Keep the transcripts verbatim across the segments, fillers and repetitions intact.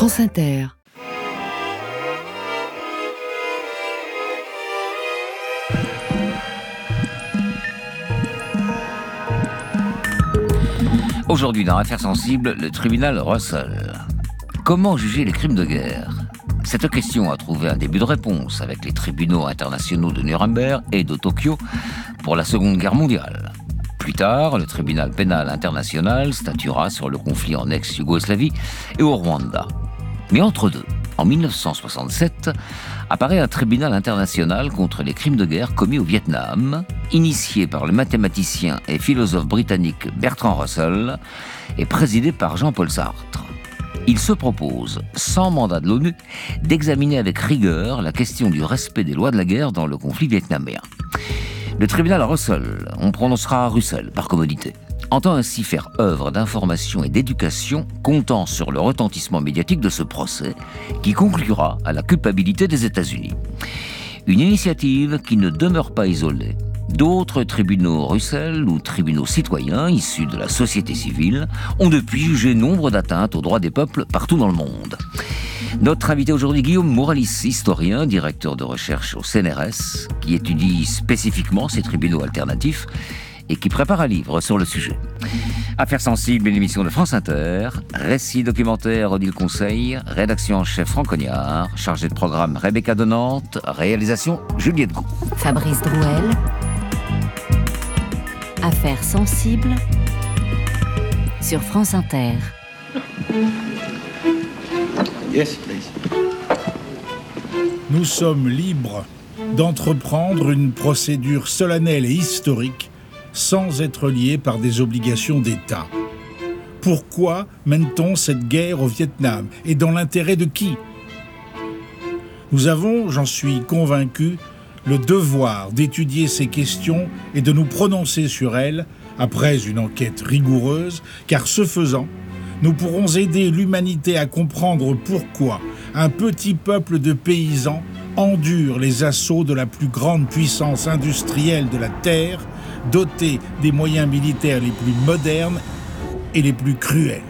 France Inter. Aujourd'hui, dans Affaires sensibles, le tribunal Russell. Comment juger les crimes de guerre ? Cette question a trouvé un début de réponse avec les tribunaux internationaux de Nuremberg et de Tokyo pour la Seconde Guerre mondiale. Plus tard, le tribunal pénal international statuera sur le conflit en ex-Yougoslavie et au Rwanda. Mais entre deux, en mille neuf cent soixante-sept, apparaît un tribunal international contre les crimes de guerre commis au Vietnam, initié par le mathématicien et philosophe britannique Bertrand Russell et présidé par Jean-Paul Sartre. Il se propose, sans mandat de l'ONU, d'examiner avec rigueur la question du respect des lois de la guerre dans le conflit vietnamien. Le tribunal Russell, on prononcera Russell par commodité, entend ainsi faire œuvre d'information et d'éducation, comptant sur le retentissement médiatique de ce procès, qui conclura à la culpabilité des États-Unis. Une initiative qui ne demeure pas isolée. D'autres tribunaux Russell ou tribunaux citoyens issus de la société civile ont depuis jugé nombre d'atteintes aux droits des peuples partout dans le monde. Notre invité aujourd'hui, Guillaume Mouralis, historien, directeur de recherche au C N R S, qui étudie spécifiquement ces tribunaux alternatifs et qui prépare un livre sur le sujet. Affaires sensibles, une émission de France Inter, récit documentaire Odile Conseil, rédaction en chef Franck Cognard, chargé de programme Rebecca Donante, réalisation Juliette Gou. Fabrice Drouel. Affaires sensibles sur France Inter. Yes, please. Nous sommes libres d'entreprendre une procédure solennelle et historique sans être liés par des obligations d'État. Pourquoi mène-t-on cette guerre au Vietnam et dans l'intérêt de qui ? Nous avons, j'en suis convaincu, le devoir d'étudier ces questions et de nous prononcer sur elles après une enquête rigoureuse, car ce faisant, nous pourrons aider l'humanité à comprendre pourquoi un petit peuple de paysans endure les assauts de la plus grande puissance industrielle de la Terre, dotée des moyens militaires les plus modernes et les plus cruels.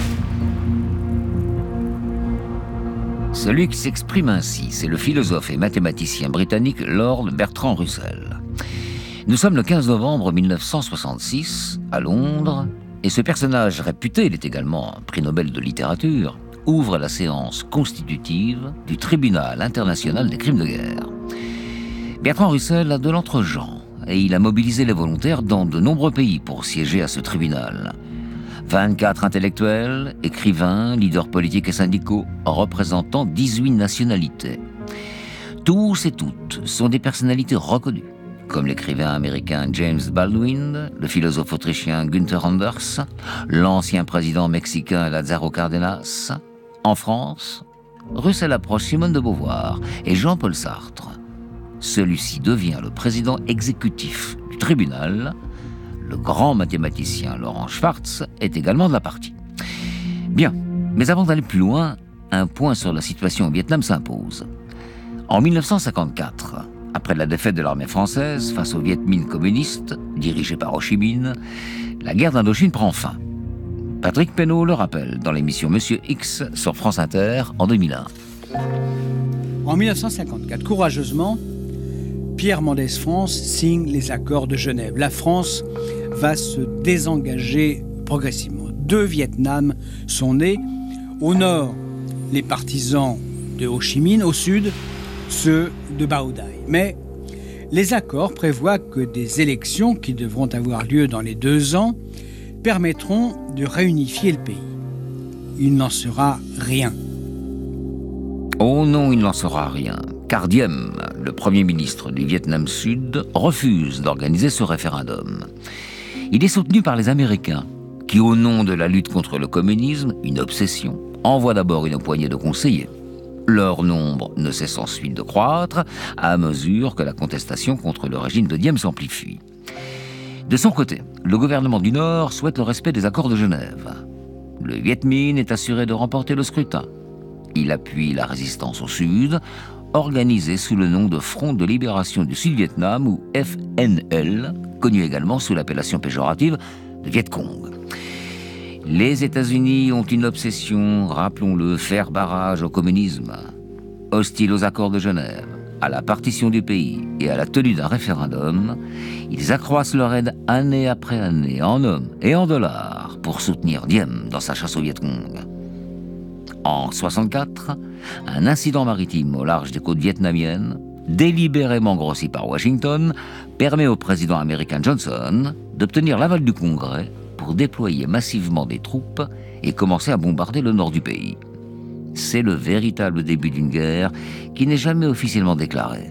Celui qui s'exprime ainsi, c'est le philosophe et mathématicien britannique Lord Bertrand Russell. Nous sommes le quinze novembre mille neuf cent soixante-six, à Londres, et ce personnage réputé, il est également un prix Nobel de littérature, ouvre la séance constitutive du tribunal international des crimes de guerre. Bertrand Russell a de l'entre-gens, et il a mobilisé les volontaires dans de nombreux pays pour siéger à ce tribunal. vingt-quatre intellectuels, écrivains, leaders politiques et syndicaux, représentant dix-huit nationalités. Tous et toutes sont des personnalités reconnues, comme l'écrivain américain James Baldwin, le philosophe autrichien Günther Anders, l'ancien président mexicain Lázaro Cárdenas. En France, Russell approche Simone de Beauvoir et Jean-Paul Sartre. Celui-ci devient le président exécutif du tribunal. Le grand mathématicien Laurent Schwartz est également de la partie. Bien, mais avant d'aller plus loin, un point sur la situation au Vietnam s'impose. En mille neuf cent cinquante-quatre, après la défaite de l'armée française face au Viet Minh communiste, dirigé par Ho Chi Minh, la guerre d'Indochine prend fin. Patrick Pénaud le rappelle dans l'émission Monsieur X sur France Inter en deux mille un. En mille neuf cent cinquante-quatre, courageusement, Pierre Mendès France signe les accords de Genève. La France va se désengager progressivement. Deux Vietnams sont nés. Au nord, les partisans de Ho Chi Minh. Au sud, ceux de Bao Dai. Mais les accords prévoient que des élections qui devront avoir lieu dans les deux ans permettront de réunifier le pays. Il n'en sera rien. Oh non, il n'en sera rien. Car Diem, le Premier ministre du Vietnam Sud, refuse d'organiser ce référendum. Il est soutenu par les Américains, qui, au nom de la lutte contre le communisme, une obsession, envoient d'abord une poignée de conseillers. Leur nombre ne cesse ensuite de croître à mesure que la contestation contre le régime de Diem s'amplifie. De son côté, le gouvernement du Nord souhaite le respect des accords de Genève. Le Viet Minh est assuré de remporter le scrutin. Il appuie la résistance au Sud, organisée sous le nom de Front de libération du Sud-Vietnam ou F N L, connu également sous l'appellation péjorative de Viet Cong. Les États-Unis ont une obsession, rappelons-le, faire barrage au communisme. Hostiles aux accords de Genève, à la partition du pays et à la tenue d'un référendum, ils accroissent leur aide année après année, en hommes et en dollars, pour soutenir Diem dans sa chasse au Viet Cong. En soixante-quatre, un incident maritime au large des côtes vietnamiennes, délibérément grossi par Washington, permet au président américain Johnson d'obtenir l'aval du Congrès pour déployer massivement des troupes et commencer à bombarder le nord du pays. C'est le véritable début d'une guerre qui n'est jamais officiellement déclarée.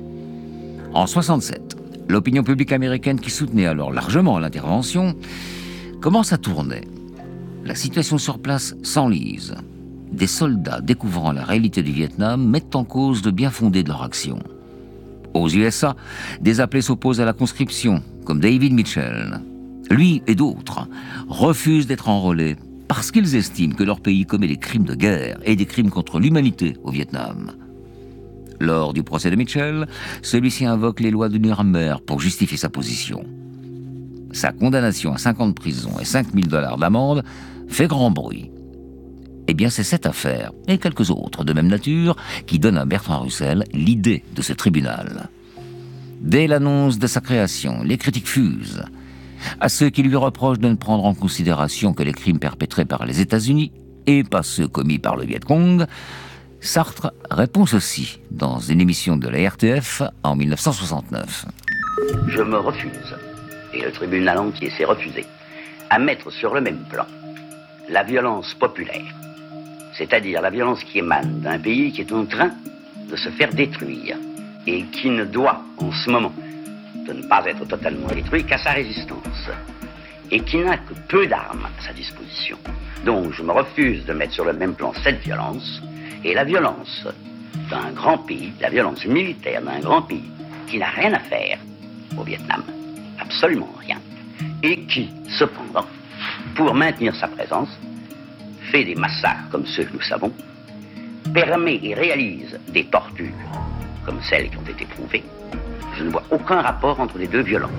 En soixante-sept, l'opinion publique américaine, qui soutenait alors largement l'intervention, commence à tourner. La situation sur place s'enlise. Des soldats découvrant la réalité du Vietnam mettent en cause le bien fondé de leur action. Aux U S A, des appelés s'opposent à la conscription, comme David Mitchell. Lui et d'autres refusent d'être enrôlés parce qu'ils estiment que leur pays commet des crimes de guerre et des crimes contre l'humanité au Vietnam. Lors du procès de Mitchell, celui-ci invoque les lois de Nuremberg pour justifier sa position. Sa condamnation à cinq ans de prison et cinq mille dollars d'amende fait grand bruit. Eh bien, c'est cette affaire, et quelques autres de même nature, qui donnent à Bertrand Russell l'idée de ce tribunal. Dès l'annonce de sa création, les critiques fusent. À ceux qui lui reprochent de ne prendre en considération que les crimes perpétrés par les États-Unis, et pas ceux commis par le Viet Cong, Sartre répond ceci dans une émission de la R T F en mille neuf cent soixante-neuf. Je me refuse, et le tribunal entier s'est refusé, à mettre sur le même plan la violence populaire, c'est-à-dire la violence qui émane d'un pays qui est en train de se faire détruire et qui ne doit, en ce moment, de ne pas être totalement détruit qu'à sa résistance et qui n'a que peu d'armes à sa disposition. Donc je me refuse de mettre sur le même plan cette violence et la violence d'un grand pays, la violence militaire d'un grand pays qui n'a rien à faire au Vietnam, absolument rien, et qui, cependant, pour maintenir sa présence, fait des massacres comme ceux que nous savons, permet et réalise des tortures comme celles qui ont été prouvées. Je ne vois aucun rapport entre les deux violences.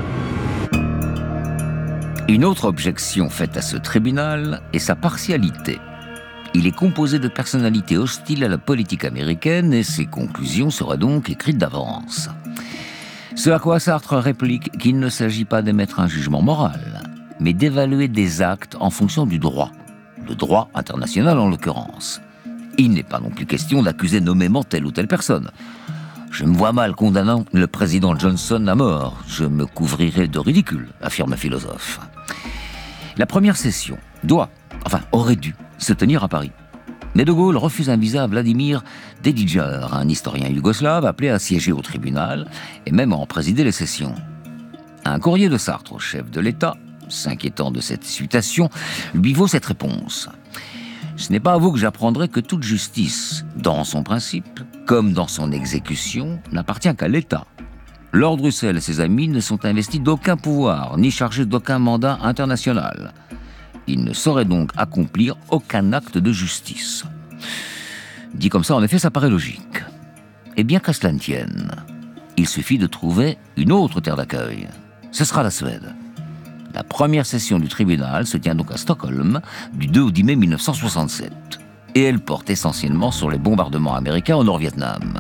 Une autre objection faite à ce tribunal est sa partialité. Il est composé de personnalités hostiles à la politique américaine et ses conclusions seraient donc écrites d'avance. Ce à quoi Sartre réplique qu'il ne s'agit pas d'émettre un jugement moral, mais d'évaluer des actes en fonction du droit, le droit international en l'occurrence. Il n'est pas non plus question d'accuser nommément telle ou telle personne. Je me vois mal condamnant le président Johnson à mort. Je me couvrirai de ridicule, affirme le philosophe. La première session doit, enfin aurait dû, se tenir à Paris. Mais De Gaulle refuse un visa à Vladimir Dedijer, un historien yougoslave appelé à siéger au tribunal et même à en présider les sessions. Un courrier de Sartre au chef de l'État, s'inquiétant de cette citation, lui vaut cette réponse. Ce n'est pas à vous que j'apprendrai que toute justice, dans son principe, comme dans son exécution, n'appartient qu'à l'État. Lord Russell et ses amis ne sont investis d'aucun pouvoir, ni chargés d'aucun mandat international. Ils ne sauraient donc accomplir aucun acte de justice. Dit comme ça, en effet, ça paraît logique. Et bien qu'à cela ne tienne, il suffit de trouver une autre terre d'accueil. Ce sera la Suède. La première session du tribunal se tient donc à Stockholm du deux au dix mai mille neuf cent soixante-sept. Et elle porte essentiellement sur les bombardements américains au Nord-Vietnam.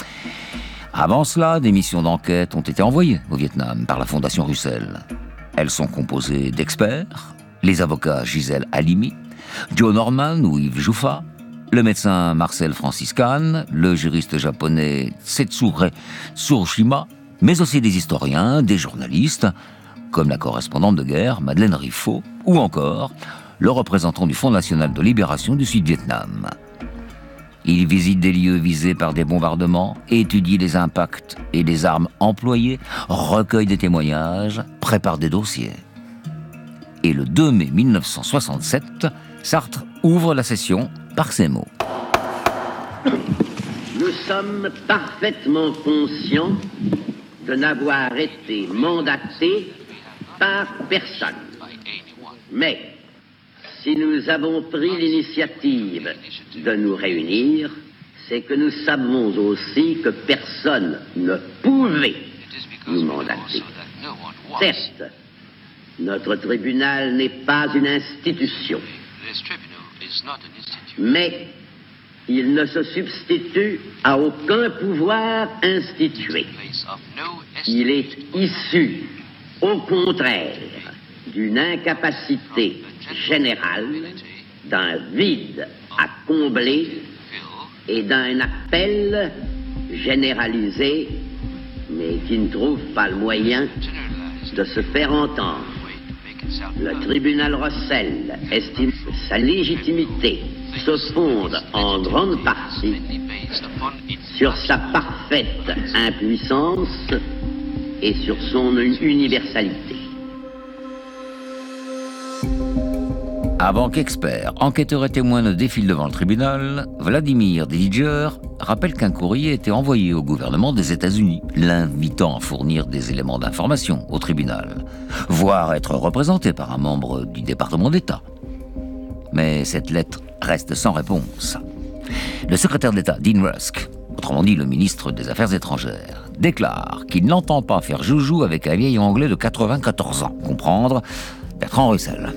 Avant cela, des missions d'enquête ont été envoyées au Vietnam par la Fondation Russell. Elles sont composées d'experts, les avocats Gisèle Halimi, Joe Norman ou Yves Jouffa, le médecin Marcel Francis Kahn, le juriste japonais Tsetsure Tsurushima, mais aussi des historiens, des journalistes, comme la correspondante de guerre Madeleine Riffaut, ou encore le représentant du Fonds national de libération du Sud-Vietnam. Il visite des lieux visés par des bombardements, étudie les impacts et les armes employées, recueille des témoignages, prépare des dossiers. Et le deux mai mille neuf cent soixante-sept, Sartre ouvre la session par ces mots. Nous sommes parfaitement conscients de n'avoir été mandatés par personne. Mais si nous avons pris l'initiative de nous réunir, c'est que nous savons aussi que personne ne pouvait nous mandater. Certes, Notre tribunal n'est pas une institution. Mais il ne se substitue à aucun pouvoir institué. Il est issu, au contraire, d'une incapacité générale, d'un vide à combler et d'un appel généralisé, mais qui ne trouve pas le moyen de se faire entendre. Le tribunal Russell estime que sa légitimité se fonde en grande partie sur sa parfaite impuissance et sur son universalité. Avant qu'experts, enquêteurs et témoins ne défilent devant le tribunal, Vladimir Dillinger rappelle qu'un courrier était envoyé au gouvernement des États-Unis, l'invitant à fournir des éléments d'information au tribunal, voire être représenté par un membre du département d'État. Mais cette lettre reste sans réponse. Le secrétaire d'État, Dean Rusk, autrement dit le ministre des Affaires étrangères, déclare qu'il n'entend pas faire joujou avec un vieil Anglais de quatre-vingt-quatorze ans, comprendre Bertrand Russell.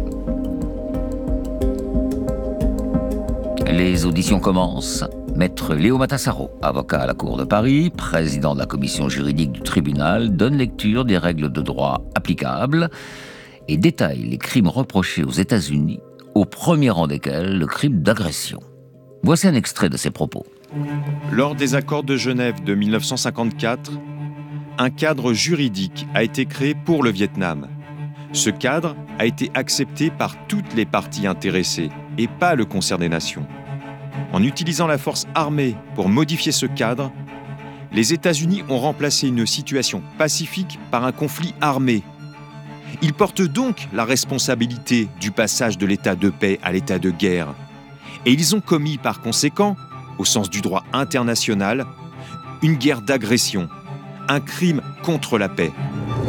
Les auditions commencent. Maître Léo Matassaro, avocat à la Cour de Paris, président de la commission juridique du tribunal, donne lecture des règles de droit applicables et détaille les crimes reprochés aux États-Unis, au premier rang desquels le crime d'agression. Voici un extrait de ses propos. Lors des accords de Genève de mille neuf cent cinquante-quatre, un cadre juridique a été créé pour le Vietnam. Ce cadre a été accepté par toutes les parties intéressées et pas le concert des nations. En utilisant la force armée pour modifier ce cadre, les États-Unis ont remplacé une situation pacifique par un conflit armé. Ils portent donc la responsabilité du passage de l'état de paix à l'état de guerre. Et ils ont commis par conséquent, au sens du droit international, une guerre d'agression, un crime contre la paix.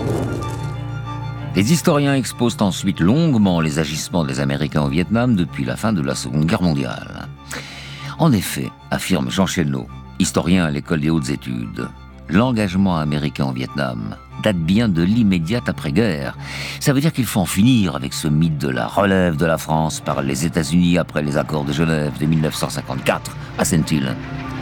Les historiens exposent ensuite longuement les agissements des Américains au Vietnam depuis la fin de la Seconde Guerre mondiale. En effet, affirme Jean Chélenot, historien à l'École des hautes études, l'engagement américain au Vietnam date bien de l'immédiate après-guerre. Ça veut dire qu'il faut en finir avec ce mythe de la relève de la France par les États-Unis après les accords de Genève de mille neuf cent cinquante-quatre, assène-t-il.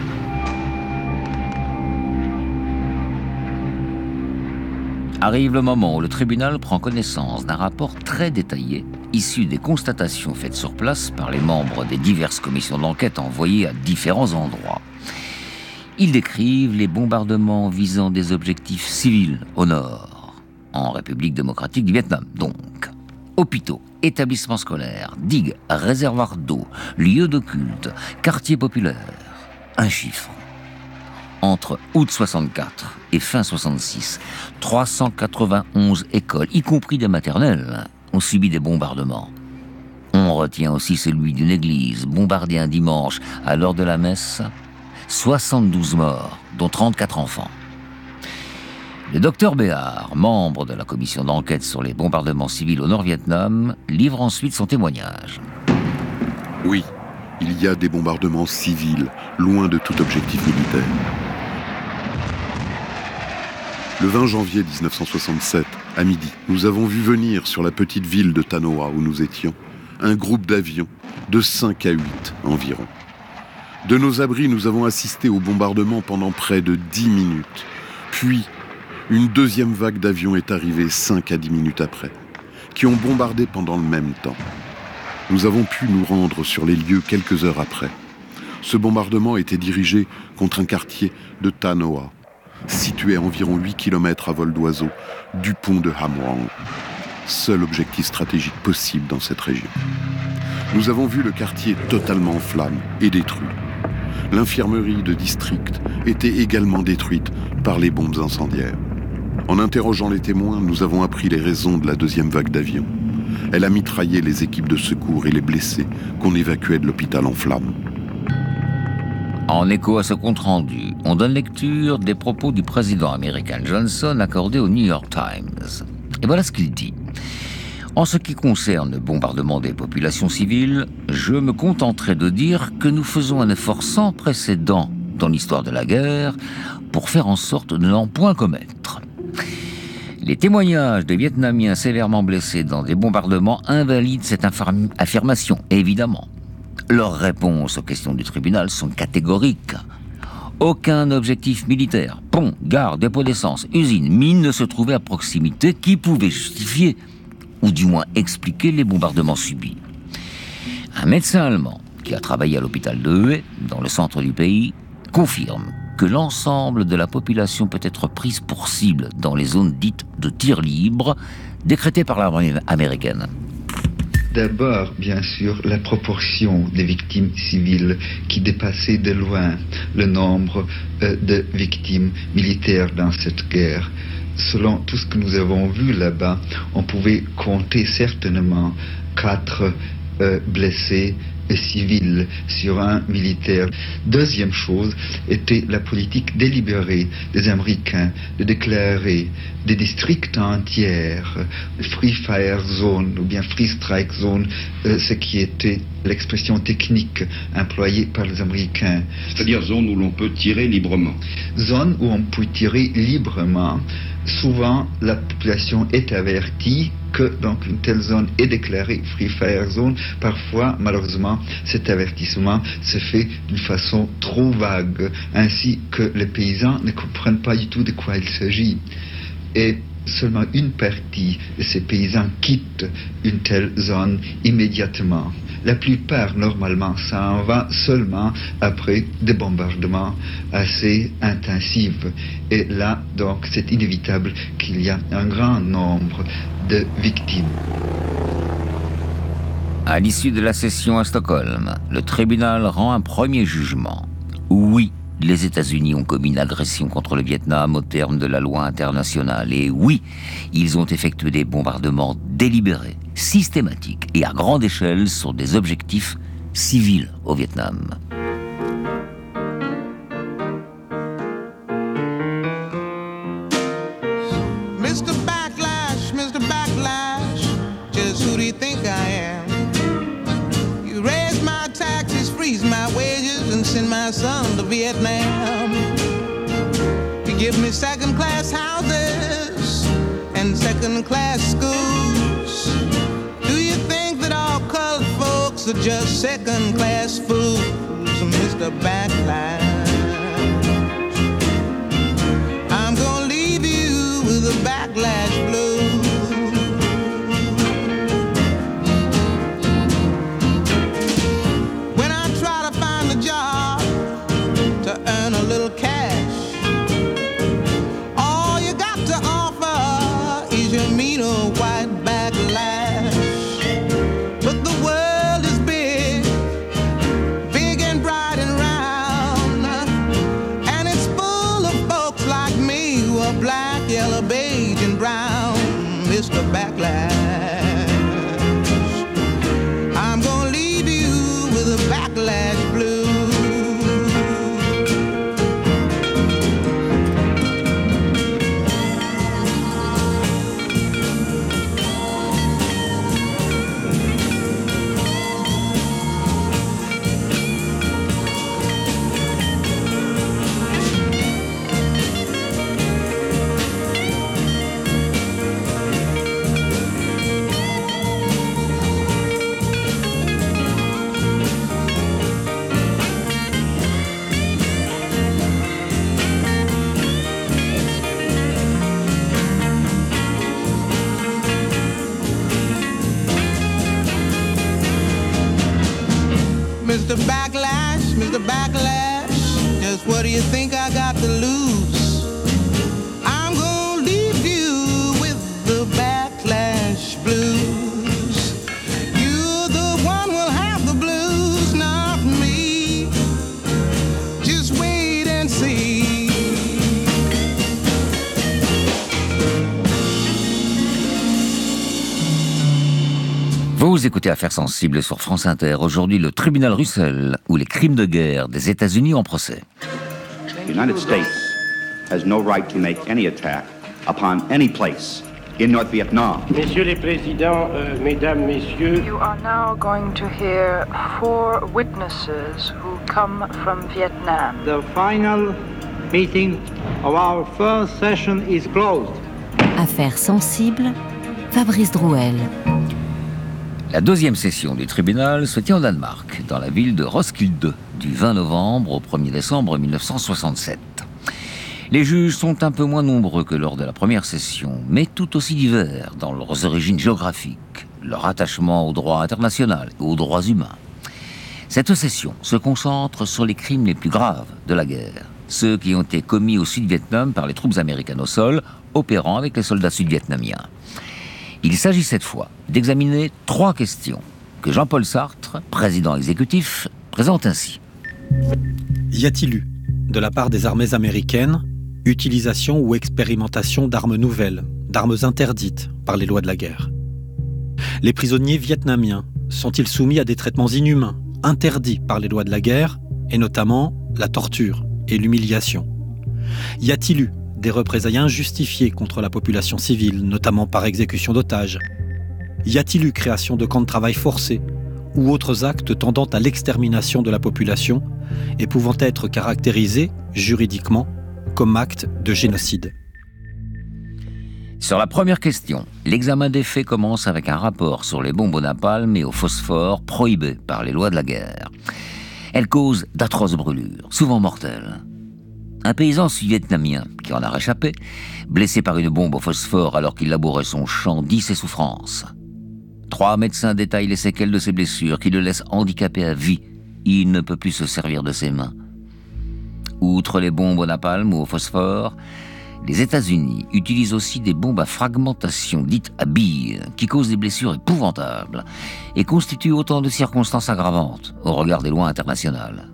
Arrive le moment où le tribunal prend connaissance d'un rapport très détaillé, issu des constatations faites sur place par les membres des diverses commissions d'enquête envoyées à différents endroits. Ils décrivent les bombardements visant des objectifs civils au nord, en République démocratique du Vietnam donc. Hôpitaux, établissements scolaires, digues, réservoirs d'eau, lieux de culte, quartiers populaires. Un chiffre. Entre août soixante-quatre et fin soixante-six, trois cent quatre-vingt-onze écoles, y compris des maternelles, ont subi des bombardements. On retient aussi celui d'une église bombardée un dimanche à l'heure de la messe, soixante-douze morts, dont trente-quatre enfants. Le docteur Béard, membre de la commission d'enquête sur les bombardements civils au Nord-Vietnam, livre ensuite son témoignage. Oui, il y a des bombardements civils, loin de tout objectif militaire. Le vingt janvier mille neuf cent soixante-sept, à midi, nous avons vu venir sur la petite ville de Tanoa où nous étions, un groupe d'avions de cinq à huit environ. De nos abris, nous avons assisté au bombardement pendant près de dix minutes. Puis, une deuxième vague d'avions est arrivée cinq à dix minutes après, qui ont bombardé pendant le même temps. Nous avons pu nous rendre sur les lieux quelques heures après. Ce bombardement était dirigé contre un quartier de Tanoa, situé à environ huit kilomètres à vol d'oiseau du pont de Ham Rong, seul objectif stratégique possible dans cette région. Nous avons vu le quartier totalement en flammes et détruit. L'infirmerie de district était également détruite par les bombes incendiaires. En interrogeant les témoins, nous avons appris les raisons de la deuxième vague d'avions. Elle a mitraillé les équipes de secours et les blessés qu'on évacuait de l'hôpital en flammes. En écho à ce compte-rendu, on donne lecture des propos du président américain Johnson accordés au New York Times. Et voilà ce qu'il dit. En ce qui concerne le bombardement des populations civiles, je me contenterai de dire que nous faisons un effort sans précédent dans l'histoire de la guerre pour faire en sorte de n'en point commettre. Les témoignages de Vietnamiens sévèrement blessés dans des bombardements invalident cette inform- affirmation, évidemment. Leurs réponses aux questions du tribunal sont catégoriques. Aucun objectif militaire, pont, gare, dépôt d'essence, usine, mine ne se trouvait à proximité qui pouvait justifier, ou du moins expliquer les bombardements subis. Un médecin allemand qui a travaillé à l'hôpital de Hue, dans le centre du pays, confirme que l'ensemble de la population peut être prise pour cible dans les zones dites de tir libre, décrétées par l'armée américaine. D'abord, bien sûr, la proportion des victimes civiles qui dépassait de loin le nombre euh, de victimes militaires dans cette guerre. Selon tout ce que nous avons vu là-bas, on pouvait compter certainement quatre euh, blessés civils sur un militaire. Deuxième chose était la politique délibérée des Américains de déclarer des districts entiers free fire zone ou bien free strike zone, euh, ce qui était l'expression technique employée par les Américains. C'est-à-dire zone où l'on peut tirer librement. Zone où on peut tirer librement. Souvent, la population est avertie que donc une telle zone est déclarée Free Fire Zone. Parfois, malheureusement, cet avertissement se fait d'une façon trop vague, ainsi que les paysans ne comprennent pas du tout de quoi il s'agit. Et seulement une partie de ces paysans quitte une telle zone immédiatement. La plupart, normalement, ça en va seulement après des bombardements assez intensifs. Et là, donc, c'est inévitable qu'il y a un grand nombre de victimes. À l'issue de la session à Stockholm, le tribunal rend un premier jugement. Oui, les États-Unis ont commis une agression contre le Vietnam au terme de la loi internationale. Et oui, ils ont effectué des bombardements délibérés, systématiques et à grande échelle sur des objectifs civils au Vietnam. mister Backlash, mister Backlash, just who do you think I am? You raise my taxes, freeze my wages, and send my son to Vietnam. You give me second-class houses and second-class schools. Do you think that all colored folks are just second-class fools, mister Backlash? I'm gonna leave you with a backlash blue. When I try to find a job to earn a little cash, all you got to offer is your mean old white backlash. But the world is big, big and bright and round, and it's full of folks like me who are black, yellow, beige and brown, mister Backlash. I'm gonna leave you with a backlash blue. mister Backlash, mister Backlash, just what do you think I got to lose? I'm gonna leave you with the backlash blues. You're the one who'll have the blues, not me. Just wait and see. Vous écoutez Affaires sensibles sur France Inter. Aujourd'hui, le tribunal Russell, où les crimes de guerre des États-Unis en procès. The United States has no right to make any attack upon any place in North Vietnam. Messieurs les présidents, euh, mesdames, messieurs. You are now going to hear four witnesses who come from Vietnam. The final meeting of our first session is closed. Affaires sensibles, Fabrice Drouel. La deuxième session du tribunal se tient au Danemark, dans la ville de Roskilde, du vingt novembre au premier décembre mille neuf cent soixante-sept. Les juges sont un peu moins nombreux que lors de la première session, mais tout aussi divers dans leurs origines géographiques, leur attachement au droit international et aux droits humains. Cette session se concentre sur les crimes les plus graves de la guerre, ceux qui ont été commis au Sud-Vietnam par les troupes américaines au sol, opérant avec les soldats sud-vietnamiens. Il s'agit cette fois d'examiner trois questions que Jean-Paul Sartre, président exécutif, présente ainsi. Y a-t-il eu, de la part des armées américaines, utilisation ou expérimentation d'armes nouvelles, d'armes interdites par les lois de la guerre? Les prisonniers vietnamiens sont-ils soumis à des traitements inhumains, interdits par les lois de la guerre, et notamment la torture et l'humiliation? Y a-t-il eu des représailles injustifiées contre la population civile, notamment par exécution d'otages? Y a-t-il eu création de camps de travail forcés ou autres actes tendant à l'extermination de la population et pouvant être caractérisés, juridiquement, comme actes de génocide? Sur la première question, l'examen des faits commence avec un rapport sur les bombes au napalm et au phosphore prohibées par les lois de la guerre. Elles causent d'atroces brûlures, souvent mortelles. Un paysan sud-vietnamien qui en a réchappé, blessé par une bombe au phosphore alors qu'il labourait son champ, dit ses souffrances. Trois médecins détaillent les séquelles de ses blessures qui le laissent handicapé à vie. Il ne peut plus se servir de ses mains. Outre les bombes au napalm ou au phosphore, les États-Unis utilisent aussi des bombes à fragmentation dites à billes qui causent des blessures épouvantables et constituent autant de circonstances aggravantes au regard des lois internationales.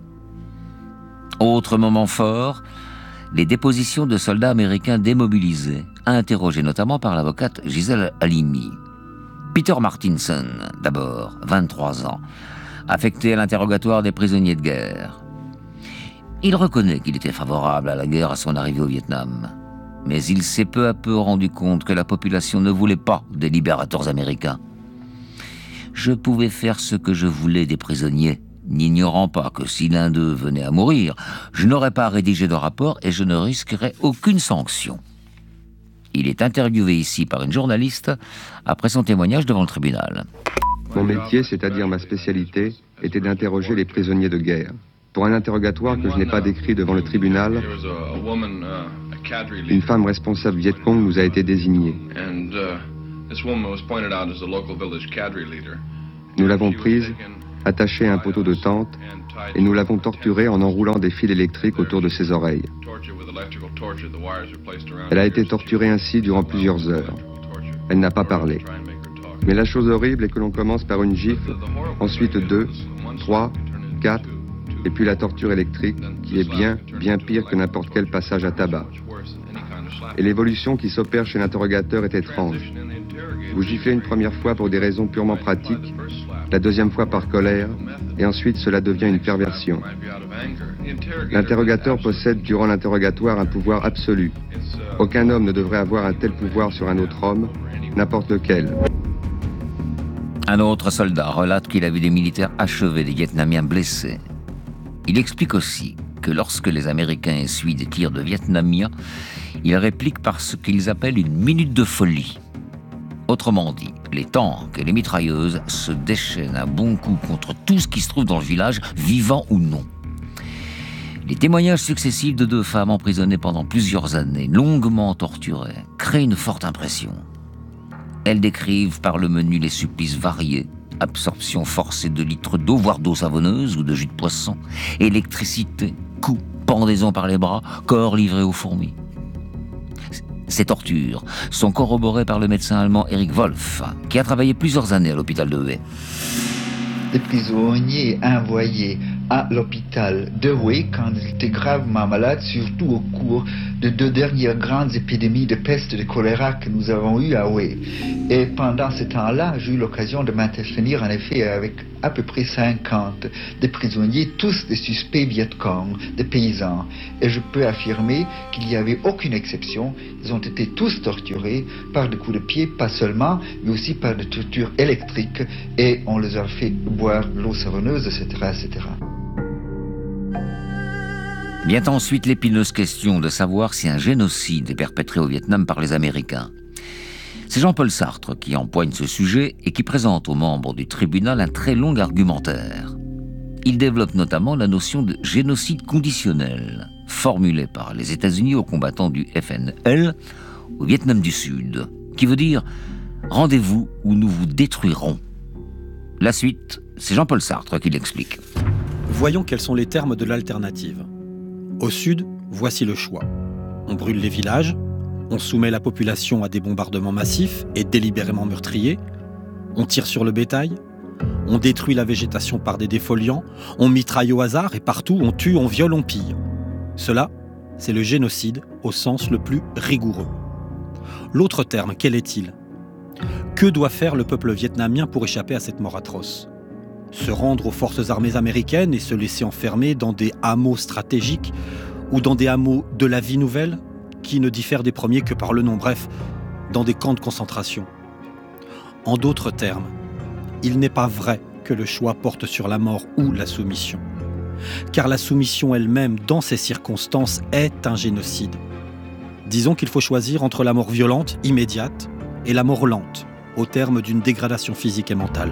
Autre moment fort, les dépositions de soldats américains démobilisés, interrogés notamment par l'avocate Gisèle Halimi. Peter Martinson, d'abord, vingt-trois ans, affecté à l'interrogatoire des prisonniers de guerre. Il reconnaît qu'il était favorable à la guerre à son arrivée au Vietnam, mais il s'est peu à peu rendu compte que la population ne voulait pas des libérateurs américains. Je pouvais faire ce que je voulais des prisonniers, n'ignorant pas que si l'un d'eux venait à mourir, je n'aurais pas à rédiger de rapport et je ne risquerais aucune sanction. Il est interviewé ici par une journaliste après son témoignage devant le tribunal. Mon métier, c'est-à-dire ma spécialité, était d'interroger les prisonniers de guerre. Pour un interrogatoire que je n'ai pas décrit devant le tribunal, une femme responsable Viet Cong nous a été désignée. Nous l'avons prise, attachée à un poteau de tente, et nous l'avons torturée en enroulant des fils électriques autour de ses oreilles. Elle a été torturée ainsi durant plusieurs heures. Elle n'a pas parlé. Mais la chose horrible est que l'on commence par une gifle, ensuite deux, trois, quatre, et puis la torture électrique, qui est bien, bien pire que n'importe quel passage à tabac. Et l'évolution qui s'opère chez l'interrogateur est étrange. Vous giflez une première fois pour des raisons purement pratiques, la deuxième fois par colère, et ensuite cela devient une perversion. L'interrogateur possède durant l'interrogatoire un pouvoir absolu. Aucun homme ne devrait avoir un tel pouvoir sur un autre homme, n'importe lequel. Un autre soldat relate qu'il a vu des militaires achever des Vietnamiens blessés. Il explique aussi que lorsque les Américains essuient des tirs de Vietnamiens, ils répliquent par ce qu'ils appellent une minute de folie. Autrement dit, les tanks et les mitrailleuses se déchaînent un bon coup contre tout ce qui se trouve dans le village, vivant ou non. Les témoignages successifs de deux femmes emprisonnées pendant plusieurs années, longuement torturées, créent une forte impression. Elles décrivent par le menu les supplices variés, absorption forcée de litres d'eau, voire d'eau savonneuse ou de jus de poisson, électricité, coups, pendaison par les bras, corps livrés aux fourmis. Ces tortures sont corroborées par le médecin allemand Erich Wolf, qui a travaillé plusieurs années à l'hôpital de Hue. Les prisonniers envoyés à l'hôpital de Hue quand ils étaient gravement malades, surtout au cours de deux dernières grandes épidémies de peste et de choléra que nous avons eues à Hue. Et pendant ce temps-là, j'ai eu l'occasion de m'intervenir en effet avec à peu près cinquante des prisonniers, tous des suspects Viet Cong, des paysans. Et je peux affirmer qu'il n'y avait aucune exception. Ils ont été tous torturés par des coups de pied, pas seulement, mais aussi par des tortures électriques. Et on les a fait boire l'eau savonneuse, et cetera, et cetera. Vient ensuite l'épineuse question de savoir si un génocide est perpétré au Vietnam par les Américains. C'est Jean-Paul Sartre qui empoigne ce sujet et qui présente aux membres du tribunal un très long argumentaire. Il développe notamment la notion de génocide conditionnel, formulée par les États-Unis aux combattants du F N L au Vietnam du Sud, qui veut dire « rendez-vous où nous vous détruirons ». La suite, c'est Jean-Paul Sartre qui l'explique. Voyons quels sont les termes de l'alternative. Au sud, voici le choix. On brûle les villages, on soumet la population à des bombardements massifs et délibérément meurtriers, on tire sur le bétail, on détruit la végétation par des défoliants, on mitraille au hasard et partout on tue, on viole, on pille. Cela, c'est le génocide au sens le plus rigoureux. L'autre terme, quel est-il ? Que doit faire le peuple vietnamien pour échapper à cette mort atroce ? Se rendre aux forces armées américaines et se laisser enfermer dans des hameaux stratégiques ou dans des hameaux de la vie nouvelle qui ne diffèrent des premiers que par le nom, bref, dans des camps de concentration. En d'autres termes, il n'est pas vrai que le choix porte sur la mort ou la soumission, car la soumission elle-même, dans ces circonstances, est un génocide. Disons qu'il faut choisir entre la mort violente, immédiate, et la mort lente, au terme d'une dégradation physique et mentale.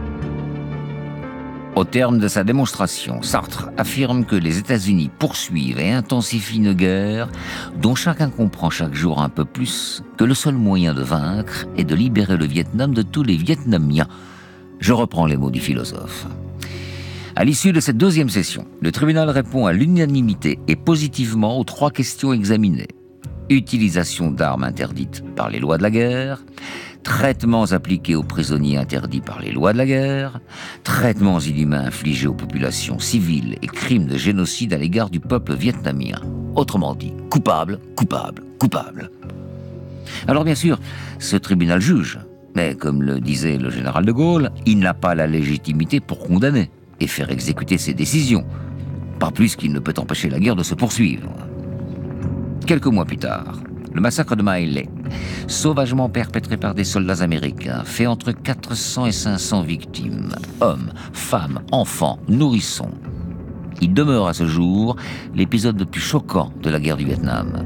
Au terme de sa démonstration, Sartre affirme que les États-Unis poursuivent et intensifient une guerre dont chacun comprend chaque jour un peu plus que le seul moyen de vaincre est de libérer le Vietnam de tous les Vietnamiens. Je reprends les mots du philosophe. À l'issue de cette deuxième session, le tribunal répond à l'unanimité et positivement aux trois questions examinées. Utilisation d'armes interdites par les lois de la guerre, traitements appliqués aux prisonniers interdits par les lois de la guerre, traitements inhumains infligés aux populations civiles et crimes de génocide à l'égard du peuple vietnamien. Autrement dit, coupable, coupable, coupable. Alors bien sûr, ce tribunal juge, mais comme le disait le général de Gaulle, il n'a pas la légitimité pour condamner et faire exécuter ses décisions, pas plus qu'il ne peut empêcher la guerre de se poursuivre. Quelques mois plus tard, le massacre de Ma Lai, sauvagement perpétré par des soldats américains, fait entre quatre cents et cinq cents victimes, hommes, femmes, enfants, nourrissons. Il demeure à ce jour l'épisode le plus choquant de la guerre du Vietnam.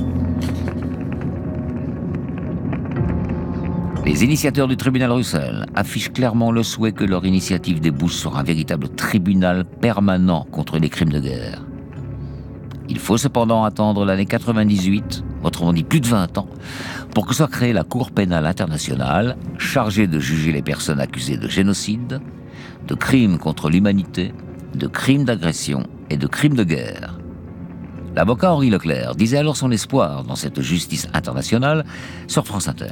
Les initiateurs du tribunal Russell affichent clairement le souhait que leur initiative débouche sur un véritable tribunal permanent contre les crimes de guerre. Il faut cependant attendre l'année quatre-vingt-dix-huit, autrement dit plus de vingt ans, pour que soit créée la Cour pénale internationale, chargée de juger les personnes accusées de génocide, de crimes contre l'humanité, de crimes d'agression et de crimes de guerre. L'avocat Henri Leclerc disait alors son espoir dans cette justice internationale sur France Inter.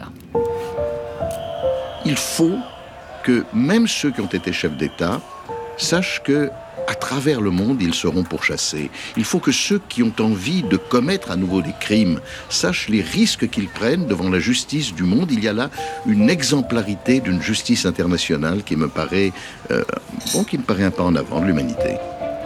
Il faut que même ceux qui ont été chefs d'État sachent que à travers le monde, ils seront pourchassés. Il faut que ceux qui ont envie de commettre à nouveau des crimes sachent les risques qu'ils prennent devant la justice du monde. Il y a là une exemplarité d'une justice internationale qui me paraît, euh, bon, qui me paraît un pas en avant de l'humanité.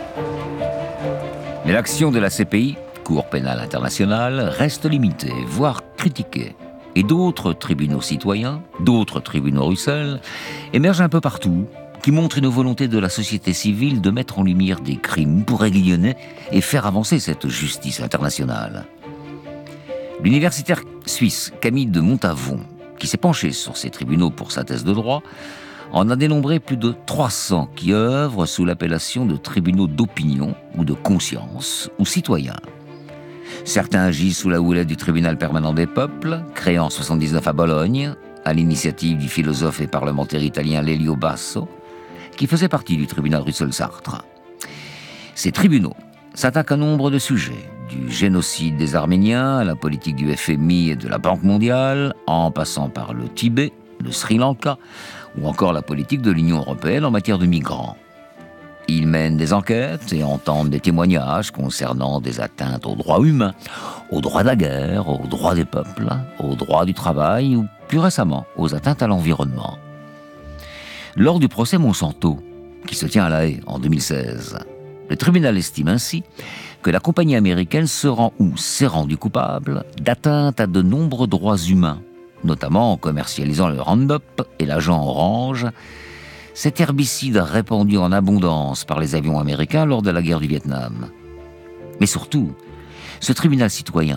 Mais l'action de la C P I, Cour pénale internationale, reste limitée, voire critiquée. Et d'autres tribunaux citoyens, d'autres tribunaux Russell, émergent un peu partout, qui montre une volonté de la société civile de mettre en lumière des crimes pour aiguillonner et faire avancer cette justice internationale. L'universitaire suisse Camille de Montavon, qui s'est penché sur ces tribunaux pour sa thèse de droit, en a dénombré plus de trois cents qui œuvrent sous l'appellation de tribunaux d'opinion ou de conscience ou citoyens. Certains agissent sous la houlette du tribunal permanent des peuples, créé en soixante-dix-neuf à Bologne, à l'initiative du philosophe et parlementaire italien Lelio Basso, qui faisait partie du tribunal Russell-Sartre. Ces tribunaux s'attaquent à nombre de sujets, du génocide des Arméniens à la politique du F M I et de la Banque mondiale, en passant par le Tibet, le Sri Lanka, ou encore la politique de l'Union européenne en matière de migrants. Ils mènent des enquêtes et entendent des témoignages concernant des atteintes aux droits humains, aux droits de la guerre, aux droits des peuples, aux droits du travail ou, plus récemment, aux atteintes à l'environnement. Lors du procès Monsanto, qui se tient à La Haye en deux mille seize, le tribunal estime ainsi que la compagnie américaine se rend ou s'est rendue coupable d'atteinte à de nombreux droits humains, notamment en commercialisant le Roundup et l'agent orange, cet herbicide répandu en abondance par les avions américains lors de la guerre du Vietnam. Mais surtout, ce tribunal citoyen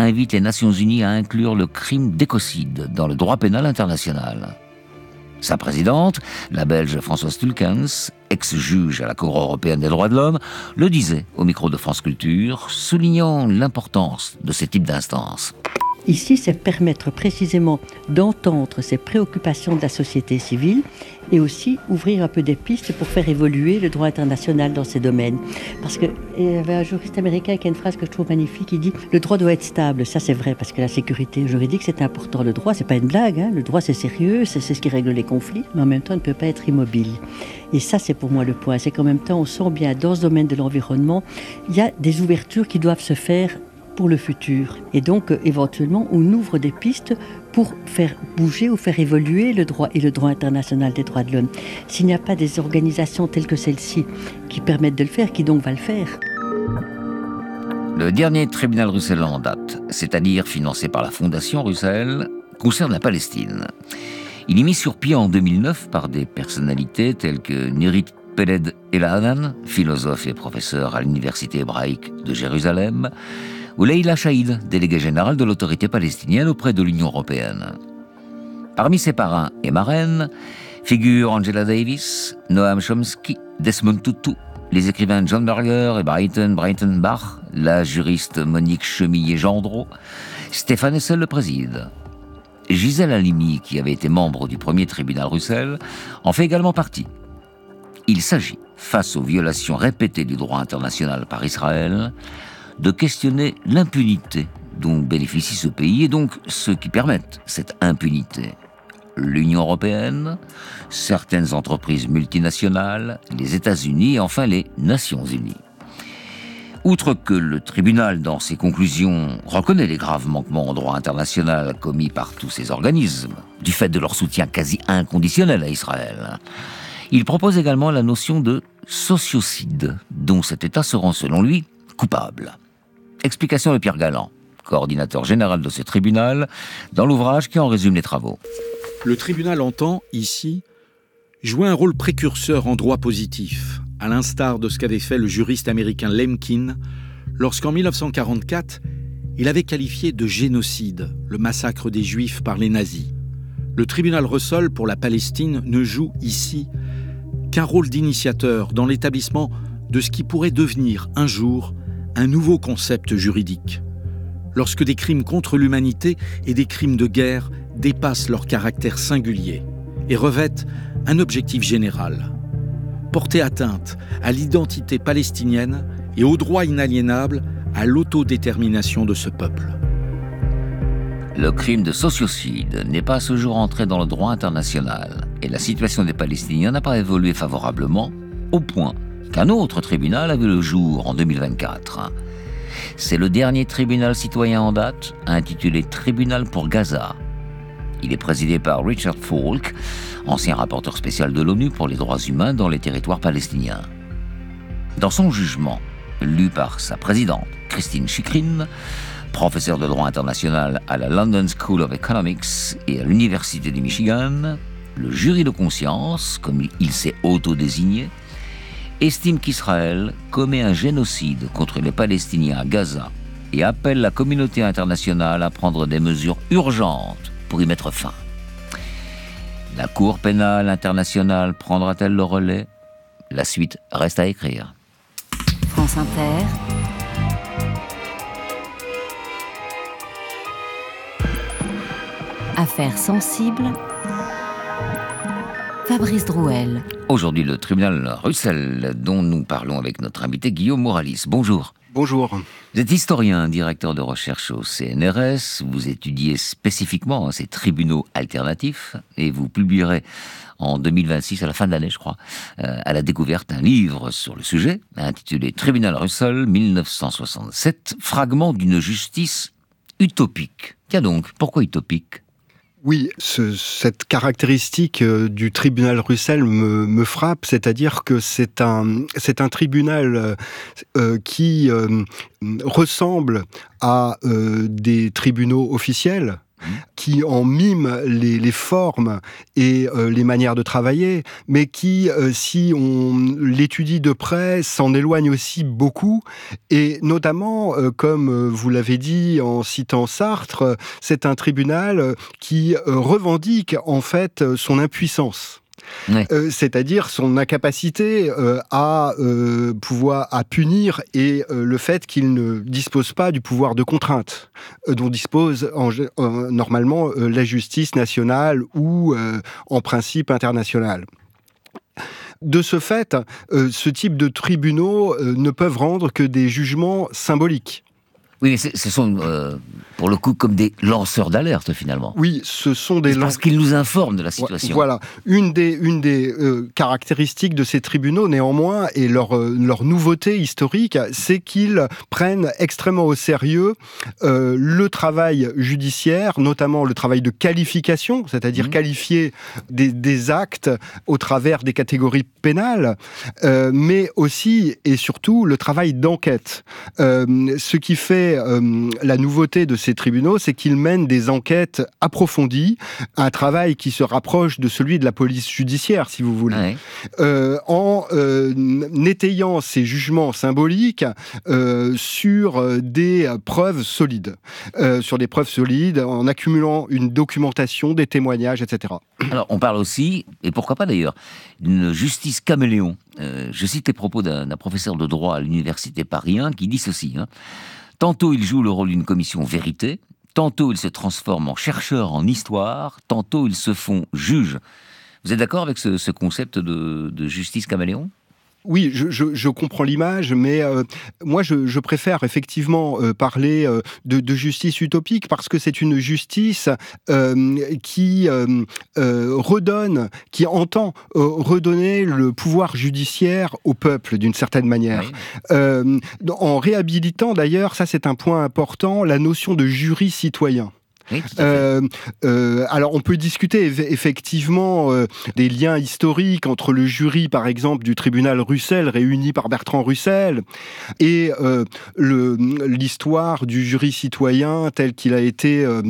invite les Nations Unies à inclure le crime d'écocide dans le droit pénal international. Sa présidente, la Belge Françoise Tulkens, ex-juge à la Cour européenne des droits de l'homme, le disait au micro de France Culture, soulignant l'importance de ce type d'instance. Ici, c'est permettre précisément d'entendre ces préoccupations de la société civile et aussi ouvrir un peu des pistes pour faire évoluer le droit international dans ces domaines. Parce qu'il y avait un juriste américain qui a une phrase que je trouve magnifique, il dit « Le droit doit être stable ». Ça, c'est vrai, parce que la sécurité juridique, c'est important. Le droit, c'est pas une blague, hein. Le droit, c'est sérieux, c'est, c'est ce qui règle les conflits, mais en même temps, il ne peut pas être immobile. Et ça, c'est pour moi le point. C'est qu'en même temps, on sent bien, dans ce domaine de l'environnement, il y a des ouvertures qui doivent se faire pour le futur. Et donc, euh, éventuellement, on ouvre des pistes pour faire bouger ou faire évoluer le droit et le droit international des droits de l'homme. S'il n'y a pas des organisations telles que celle-ci qui permettent de le faire, qui donc va le faire ? Le dernier tribunal Russell en date, c'est-à-dire financé par la Fondation Russell, concerne la Palestine. Il est mis sur pied en deux mille neuf par des personnalités telles que Nurit Peled Elhanan, philosophe et professeur à l'Université hébraïque de Jérusalem, ou Leila Shahid, déléguée générale de l'autorité palestinienne auprès de l'Union européenne. Parmi ses parrains et marraines figurent Angela Davis, Noam Chomsky, Desmond Tutu, les écrivains John Berger et Brighton Breitenbach, la juriste Monique Chemillé-Gendreau. Stéphane Hessel le préside. Gisèle Halimi, qui avait été membre du premier tribunal Russell, en fait également partie. Il s'agit, face aux violations répétées du droit international par Israël, de questionner l'impunité dont bénéficie ce pays et donc ceux qui permettent cette impunité. L'Union européenne, certaines entreprises multinationales, les États-Unis et enfin les Nations unies. Outre que le tribunal, dans ses conclusions, reconnaît les graves manquements au droit international commis par tous ces organismes, du fait de leur soutien quasi inconditionnel à Israël, il propose également la notion de sociocide, dont cet État se rend selon lui coupable. Explication de Pierre Galland, coordinateur général de ce tribunal, dans l'ouvrage qui en résume les travaux. Le tribunal entend, ici, jouer un rôle précurseur en droit positif, à l'instar de ce qu'avait fait le juriste américain Lemkin, lorsqu'en mille neuf cent quarante-quatre, il avait qualifié de génocide le massacre des Juifs par les nazis. Le tribunal Russell pour la Palestine ne joue ici qu'un rôle d'initiateur dans l'établissement de ce qui pourrait devenir un jour un nouveau concept juridique. Lorsque des crimes contre l'humanité et des crimes de guerre dépassent leur caractère singulier et revêtent un objectif général: porter atteinte à l'identité palestinienne et au droit inaliénable à l'autodétermination de ce peuple. Le crime de sociocide n'est pas à ce jour entré dans le droit international et la situation des Palestiniens n'a pas évolué favorablement, au point qu'un autre tribunal a vu le jour en deux mille vingt-quatre. C'est le dernier tribunal citoyen en date, intitulé Tribunal pour Gaza. Il est présidé par Richard Falk, ancien rapporteur spécial de l'ONU pour les droits humains dans les territoires palestiniens. Dans son jugement, lu par sa présidente, Christine Chikrin, professeure de droit international à la London School of Economics et à l'Université du Michigan, le jury de conscience, comme il s'est auto-désigné, estime qu'Israël commet un génocide contre les Palestiniens à Gaza et appelle la communauté internationale à prendre des mesures urgentes pour y mettre fin. La Cour pénale internationale prendra-t-elle le relais ? La suite reste à écrire. France Inter. Affaires sensibles. Fabrice Drouel. Aujourd'hui, le tribunal Russell, dont nous parlons avec notre invité Guillaume Moralis. Bonjour. Bonjour. Vous êtes historien, directeur de recherche au C N R S. Vous étudiez spécifiquement ces tribunaux alternatifs et vous publierez en deux mille vingt-six, à la fin de l'année, je crois, euh, à la découverte, un livre sur le sujet, intitulé Tribunal Russell, mille neuf cent soixante-sept, fragment d'une justice utopique. Tiens donc, pourquoi utopique ? Oui, ce, cette caractéristique euh, du tribunal Russell me, me frappe, c'est-à-dire que c'est un, c'est un tribunal euh, qui euh, ressemble à euh, des tribunaux officiels, qui en mime les, les formes et euh, les manières de travailler, mais qui, euh, si on l'étudie de près, s'en éloigne aussi beaucoup. Et notamment, euh, comme euh, vous l'avez dit en citant Sartre, euh, c'est un tribunal qui euh, revendique en fait son impuissance. Ouais. Euh, c'est-à-dire son incapacité euh, à euh, pouvoir à punir et euh, le fait qu'il ne dispose pas du pouvoir de contrainte euh, dont dispose en, euh, normalement euh, la justice nationale ou euh, en principe internationale. De ce fait, euh, ce type de tribunaux euh, ne peuvent rendre que des jugements symboliques. Oui, mais ce sont, euh, pour le coup, comme des lanceurs d'alerte, finalement. Oui, ce sont des... Parce qu'ils nous informent de la situation. Voilà. Une des, une des euh, caractéristiques de ces tribunaux, néanmoins, et leur, euh, leur nouveauté historique, c'est qu'ils prennent extrêmement au sérieux euh, le travail judiciaire, notamment le travail de qualification, c'est-à-dire mmh. qualifier des, des actes au travers des catégories pénales, euh, mais aussi, et surtout, le travail d'enquête. Euh, ce qui fait Euh, la nouveauté de ces tribunaux, c'est qu'ils mènent des enquêtes approfondies, un travail qui se rapproche de celui de la police judiciaire, si vous voulez, ouais. euh, en euh, étayant ces jugements symboliques euh, sur des preuves solides, euh, sur des preuves solides, en accumulant une documentation, des témoignages, et cetera. Alors, on parle aussi, et pourquoi pas d'ailleurs, d'une justice caméléon. Euh, je cite les propos d'un, d'un professeur de droit à l'université Paris un qui dit ceci, hein. Tantôt, il joue le rôle d'une commission vérité, tantôt, ils se transforment en chercheurs en histoire, tantôt, ils se font juges. Vous êtes d'accord avec ce, ce concept de, de justice caméléon ? Oui, je, je, je comprends l'image, mais euh, moi, je, je préfère effectivement euh, parler euh, de, de justice utopique parce que c'est une justice euh, qui euh, euh, redonne, qui entend euh, redonner le pouvoir judiciaire au peuple d'une certaine manière. Oui. Euh, en réhabilitant d'ailleurs, ça c'est un point important, la notion de jury citoyen. Oui, euh, euh, alors on peut discuter effectivement euh, des liens historiques entre le jury par exemple du tribunal Russell réuni par Bertrand Russell et euh, le, l'histoire du jury citoyen tel qu'il a été euh,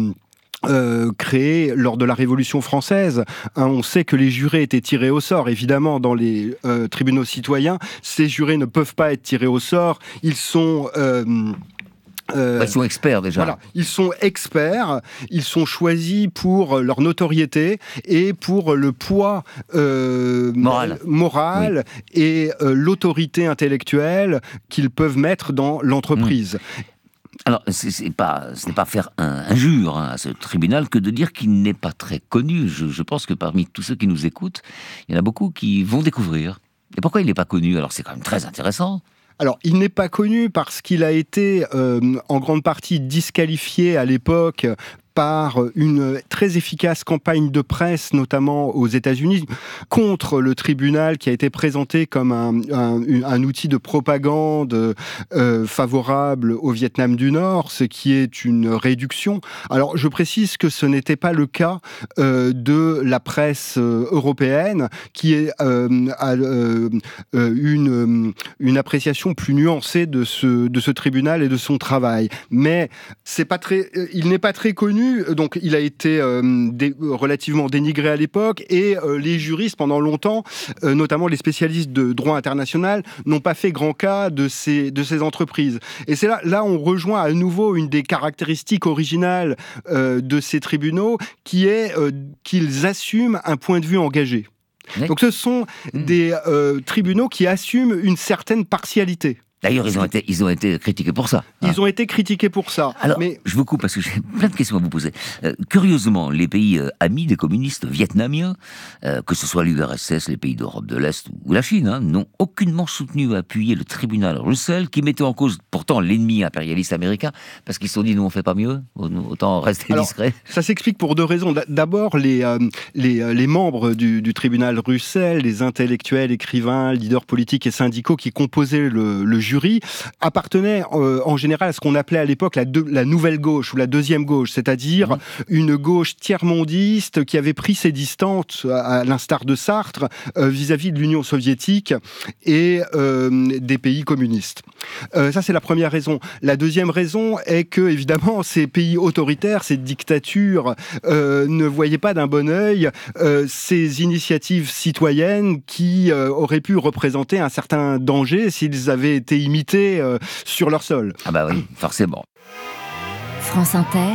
Euh, créé lors de la Révolution française. Hein, on sait que les jurés étaient tirés au sort. Évidemment, dans les euh, tribunaux citoyens, ces jurés ne peuvent pas être tirés au sort. Ils sont... Euh, Euh, ils sont experts déjà. Voilà, ils sont experts, ils sont choisis pour leur notoriété et pour le poids euh, moral, moral oui. et euh, l'autorité intellectuelle qu'ils peuvent mettre dans l'entreprise. Mmh. Alors, c'est, c'est pas, ce n'est pas faire un, injure hein, à ce tribunal que de dire qu'il n'est pas très connu. Je, je pense que parmi tous ceux qui nous écoutent, il y en a beaucoup qui vont découvrir. Et pourquoi il n'est pas connu ? Alors, c'est quand même très intéressant. Alors, il n'est pas connu parce qu'il a été euh, en grande partie disqualifié à l'époque par une très efficace campagne de presse, notamment aux États-Unis, contre le tribunal qui a été présenté comme un, un, un outil de propagande euh, favorable au Vietnam du Nord, ce qui est une réduction. Alors, je précise que ce n'était pas le cas euh, de la presse euh, européenne, qui est, euh, a euh, une, une appréciation plus nuancée de ce, de ce tribunal et de son travail. Mais c'est pas très, il n'est pas très connu. Donc il a été euh, dé- relativement dénigré à l'époque et euh, les juristes pendant longtemps, euh, notamment les spécialistes de droit international, n'ont pas fait grand cas de ces, de ces entreprises. Et c'est là, là on rejoint à nouveau une des caractéristiques originales euh, de ces tribunaux qui est euh, qu'ils assument un point de vue engagé. Oui. Donc ce sont mmh. des euh, tribunaux qui assument une certaine partialité. D'ailleurs, ils ont été, ils ont été critiqués pour ça. Ils hein. ont été critiqués pour ça. Alors, mais... je vous coupe parce que j'ai plein de questions à vous poser. Euh, curieusement, les pays euh, amis des communistes vietnamiens, euh, que ce soit l'U R S S, les pays d'Europe de l'Est ou la Chine, hein, n'ont aucunement soutenu ou appuyé le tribunal Russell, qui mettait en cause pourtant l'ennemi impérialiste américain, parce qu'ils se sont dit, nous on fait pas mieux, autant rester Alors, discret. Ça s'explique pour deux raisons. D'abord, les, euh, les, les membres du, du tribunal Russell, les intellectuels, écrivains, leaders politiques et syndicaux qui composaient le, le jury appartenaient euh, en général à ce qu'on appelait à l'époque la, de, la nouvelle gauche ou la deuxième gauche, c'est-à-dire mmh. une gauche tiers-mondiste qui avait pris ses distances, à, à l'instar de Sartre, euh, vis-à-vis de l'Union soviétique et euh, des pays communistes. Euh, ça, c'est la première raison. La deuxième raison est que, évidemment, ces pays autoritaires, ces dictatures, euh, ne voyaient pas d'un bon œil euh, ces initiatives citoyennes qui euh, auraient pu représenter un certain danger s'ils avaient été imités euh, sur leur sol. Ah bah oui, forcément. France Inter.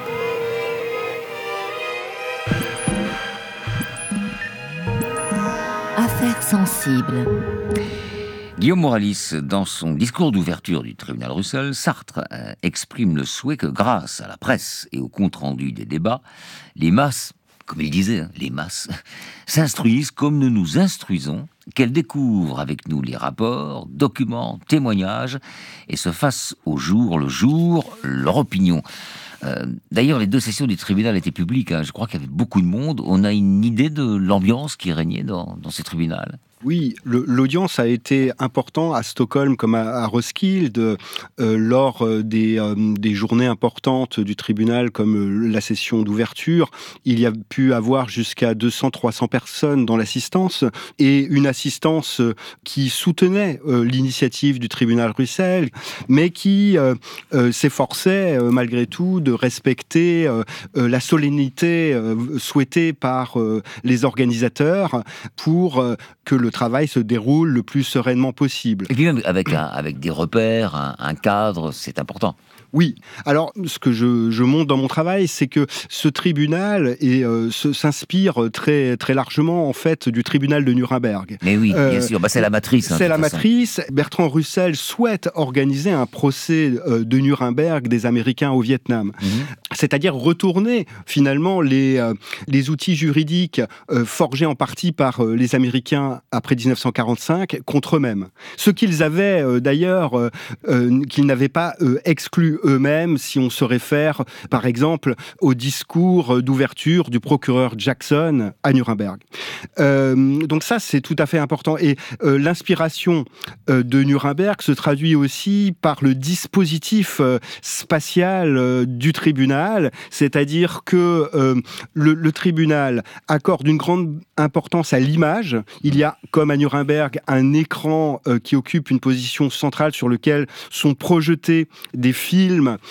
Affaires sensibles. Guillaume Moralis, dans son discours d'ouverture du tribunal Russell, Sartre euh, exprime le souhait que grâce à la presse et au compte-rendu des débats, les masses, comme il disait, hein, les masses, s'instruisent comme nous nous instruisons, qu'elles découvrent avec nous les rapports, documents, témoignages, et se fassent au jour le jour leur opinion. Euh, d'ailleurs, les deux sessions du tribunal étaient publiques, hein. Je crois qu'il y avait beaucoup de monde. On a une idée de l'ambiance qui régnait dans, dans ces tribunaux? Oui, le, l'audience a été importante à Stockholm comme à, à Roskilde euh, lors des, euh, des journées importantes du tribunal comme euh, la session d'ouverture. Il y a pu avoir jusqu'à deux cents à trois cents personnes dans l'assistance et une assistance euh, qui soutenait euh, l'initiative du tribunal Russell, mais qui euh, euh, s'efforçait euh, malgré tout de respecter euh, euh, la solennité euh, souhaitée par euh, les organisateurs pour euh, que le travail se déroule le plus sereinement possible. Et puis même avec, un, avec des repères, un, un cadre, c'est important. Oui. Alors, ce que je, je montre dans mon travail, c'est que ce tribunal et, euh, se, s'inspire très, très largement, en fait, du tribunal de Nuremberg. Mais oui, euh, bien sûr. Bah, c'est la matrice. Hein, c'est la matrice. Bertrand Russell souhaite organiser un procès euh, de Nuremberg des Américains au Vietnam. Mmh. C'est-à-dire retourner, finalement, les, euh, les outils juridiques euh, forgés en partie par euh, les Américains après dix-neuf cent quarante-cinq contre eux-mêmes. Ce qu'ils avaient, euh, d'ailleurs, euh, euh, qu'ils n'avaient pas euh, exclu eux-mêmes, si on se réfère, par exemple, au discours d'ouverture du procureur Jackson à Nuremberg. Euh, donc ça, c'est tout à fait important. Et euh, l'inspiration euh, de Nuremberg se traduit aussi par le dispositif euh, spatial euh, du tribunal, c'est-à-dire que euh, le, le tribunal accorde une grande importance à l'image. Il y a, comme à Nuremberg, un écran euh, qui occupe une position centrale sur lequel sont projetés des films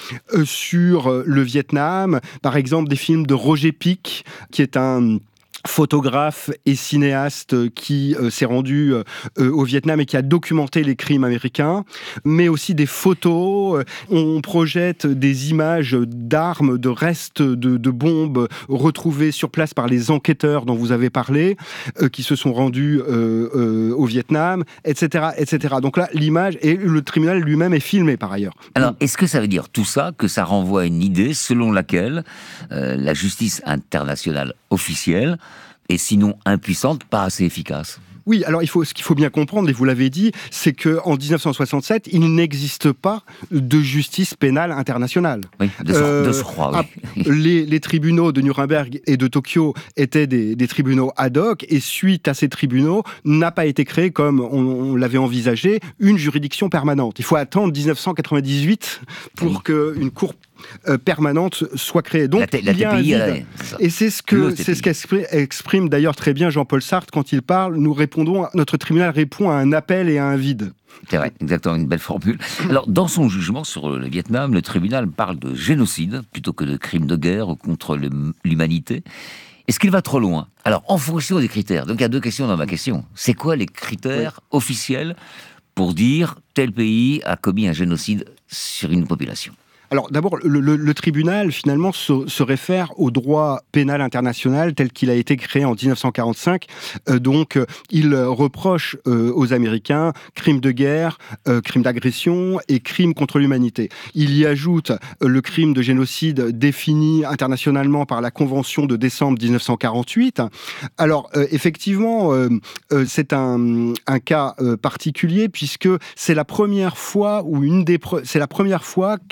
sur le Vietnam, par exemple des films de Roger Pic, qui est un photographe et cinéaste qui euh, s'est rendu euh, au Vietnam et qui a documenté les crimes américains, mais aussi des photos. On projette des images d'armes, de restes de, de bombes retrouvées sur place par les enquêteurs dont vous avez parlé, euh, qui se sont rendus euh, euh, au Vietnam, et cetera, et cetera. Donc là, l'image et le tribunal lui-même est filmé par ailleurs. Alors, est-ce que ça veut dire tout ça, que ça renvoie à une idée selon laquelle euh, la justice internationale officielle et sinon impuissante, pas assez efficace? Oui, alors il faut, ce qu'il faut bien comprendre, et vous l'avez dit, c'est qu'en dix-neuf cent soixante-sept, il n'existe pas de justice pénale internationale. Oui, de ce, euh, de ce croix, oui. les, les tribunaux de Nuremberg et de Tokyo étaient des, des tribunaux ad hoc, et suite à ces tribunaux, n'a pas été créé, comme on, on l'avait envisagé, une juridiction permanente. Il faut attendre dix-neuf cent quatre-vingt-dix-huit pour oui. qu'une cour Euh, permanente soit créée. Donc, la, la il y a T P I, un vide. Et c'est ce que c'est ce qu'exprime d'ailleurs très bien Jean-Paul Sartre quand il parle. Nous répondons, notre tribunal répond à un appel et à un vide. C'est vrai, exactement, une belle formule. Alors, dans son jugement sur le Vietnam, le tribunal parle de génocide plutôt que de crime de guerre contre l'humanité. Est-ce qu'il va trop loin? Alors, en fonction des critères. Donc, il y a deux questions dans ma question. C'est quoi les critères oui. officiels pour dire tel pays a commis un génocide sur une population? Alors d'abord, le, le, le tribunal finalement se, se réfère au droit pénal international tel qu'il a été créé en dix-neuf cent quarante-cinq. Euh, donc euh, il reproche euh, aux Américains crimes de guerre, euh, crimes d'agression et crimes contre l'humanité. Il y ajoute euh, le crime de génocide défini internationalement par la Convention de décembre dix-neuf cent quarante-huit. Alors euh, effectivement, euh, euh, c'est un, un cas euh, particulier puisque c'est la première fois ou une des pre- c'est la première fois qu'un tribunal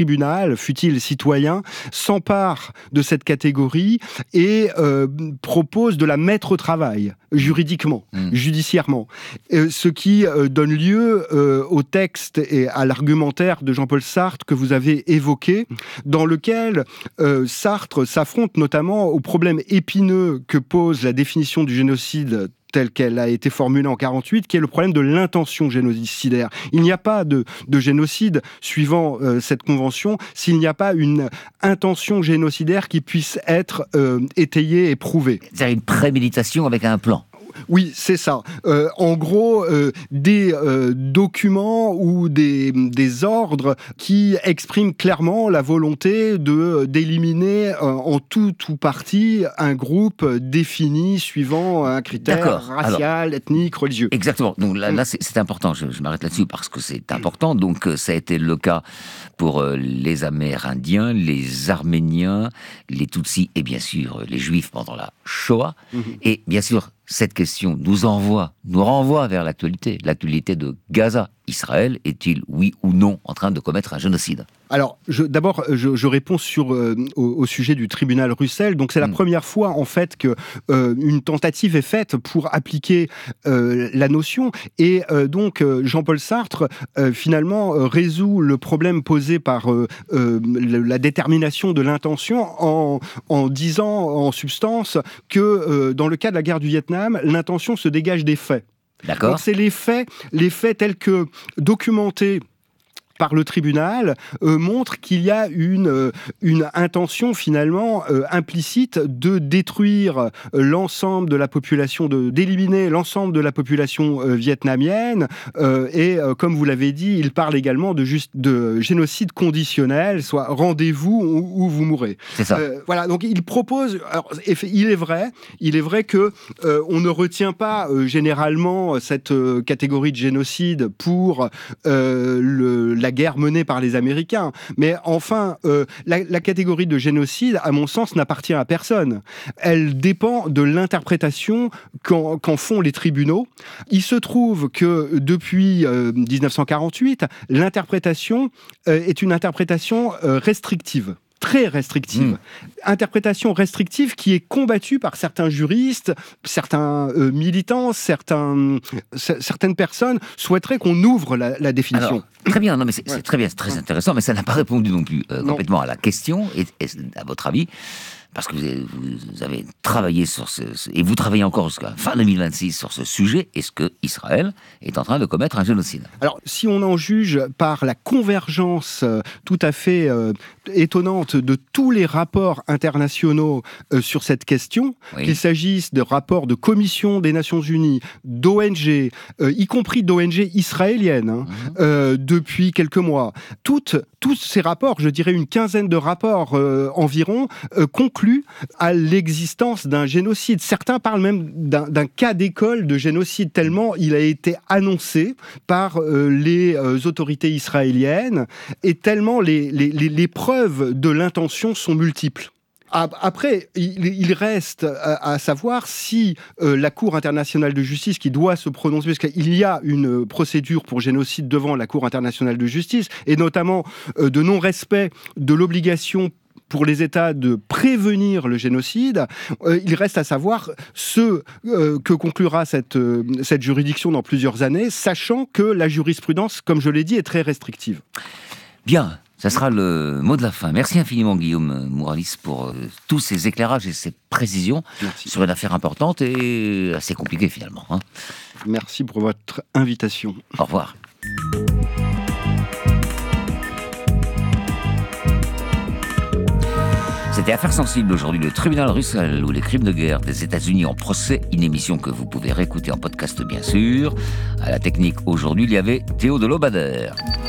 tribunal, fût-il citoyen, s'empare de cette catégorie et euh, propose de la mettre au travail, juridiquement, mmh. judiciairement. Euh, ce qui euh, donne lieu euh, au texte et à l'argumentaire de Jean-Paul Sartre que vous avez évoqué, dans lequel euh, Sartre s'affronte notamment au problème épineux que pose la définition du génocide telle qu'elle a été formulée en quarante-huit, qui est le problème de l'intention génocidaire. Il n'y a pas de, de génocide, suivant euh, cette convention, s'il n'y a pas une intention génocidaire qui puisse être euh, étayée et prouvée. C'est-à-dire une préméditation avec un plan. Oui, c'est ça. Euh, en gros, euh, des euh, documents ou des, des ordres qui expriment clairement la volonté de d'éliminer euh, en tout ou partie un groupe défini suivant un critère D'accord. racial, Alors, ethnique, religieux. Exactement. Donc là, là c'est, c'est important. Je, je m'arrête là-dessus parce que c'est important. Donc ça a été le cas pour euh, les Amérindiens, les Arméniens, les Tutsis et bien sûr les Juifs pendant la Shoah. Mm-hmm. Et bien sûr, cette question nous envoie, nous renvoie vers l'actualité, l'actualité de Gaza. Israël est-il, oui ou non, en train de commettre un génocide ? Alors, je, d'abord, je, je réponds sur, euh, au, au sujet du tribunal Russell. Donc, c'est la mmh. première fois, en fait, que euh, une tentative est faite pour appliquer euh, la notion. Et euh, donc, euh, Jean-Paul Sartre, euh, finalement, euh, résout le problème posé par euh, euh, la détermination de l'intention en, en disant, en substance, que euh, dans le cas de la guerre du Vietnam, l'intention se dégage des faits. D'accord. Donc, c'est les faits, les faits tels que documentés par le tribunal, euh, montre qu'il y a une, euh, une intention finalement euh, implicite de détruire euh, l'ensemble de la population, de, d'éliminer l'ensemble de la population euh, vietnamienne. Euh, et euh, comme vous l'avez dit, il parle également de, juste, de génocide conditionnel, soit rendez-vous ou, ou vous mourrez. C'est ça. Euh, voilà, donc il propose... Alors, il est vrai, il est vrai que euh, on ne retient pas euh, généralement cette euh, catégorie de génocide pour euh, le la guerre menée par les Américains. Mais enfin, euh, la, la catégorie de génocide, à mon sens, n'appartient à personne. Elle dépend de l'interprétation qu'en, qu'en font les tribunaux. Il se trouve que depuis euh, dix-neuf cent quarante-huit, l'interprétation euh, est une interprétation euh, restrictive. Très restrictive. Mmh. Interprétation restrictive qui est combattue par certains juristes, certains euh, militants, certains, c- certaines personnes souhaiteraient qu'on ouvre la, la définition. Alors, très bien, non, mais c'est, ouais. c'est très bien, c'est très intéressant, mais ça n'a pas répondu non plus euh, complètement non. à la question. Et, et à votre avis, parce que vous avez, vous avez travaillé sur ce, ce... Et vous travaillez encore jusqu'à fin deux mille vingt-six sur ce sujet. Est-ce que Israël est en train de commettre un génocide ? Alors, si on en juge par la convergence euh, tout à fait euh, étonnante de tous les rapports internationaux euh, sur cette question, oui. qu'il s'agisse de rapports de commission des Nations Unies, d'O N G, euh, y compris d'O N G israéliennes, hein, mmh. euh, depuis quelques mois, toutes, tous ces rapports, je dirais une quinzaine de rapports euh, environ, euh, concluent à l'existence d'un génocide. Certains parlent même d'un, d'un cas d'école de génocide, tellement il a été annoncé par euh, les euh, autorités israéliennes et tellement les, les, les, les preuves de l'intention sont multiples. Après, il reste à savoir si euh, la Cour internationale de justice, qui doit se prononcer, parce qu'il y a une procédure pour génocide devant la Cour internationale de justice, et notamment euh, de non-respect de l'obligation pour les États de prévenir le génocide, euh, il reste à savoir ce euh, que conclura cette, euh, cette juridiction dans plusieurs années, sachant que la jurisprudence, comme je l'ai dit, est très restrictive. Bien, ça sera le mot de la fin. Merci infiniment Guillaume Mouralis pour euh, tous ces éclairages et ces précisions Merci. Sur une affaire importante et assez compliquée finalement. Hein. Merci pour votre invitation. Au revoir. C'était Affaires sensibles aujourd'hui, le tribunal Russell ou les crimes de guerre des États-Unis en procès, une émission que vous pouvez réécouter en podcast bien sûr. À la technique aujourd'hui, il y avait Théo de Lobader.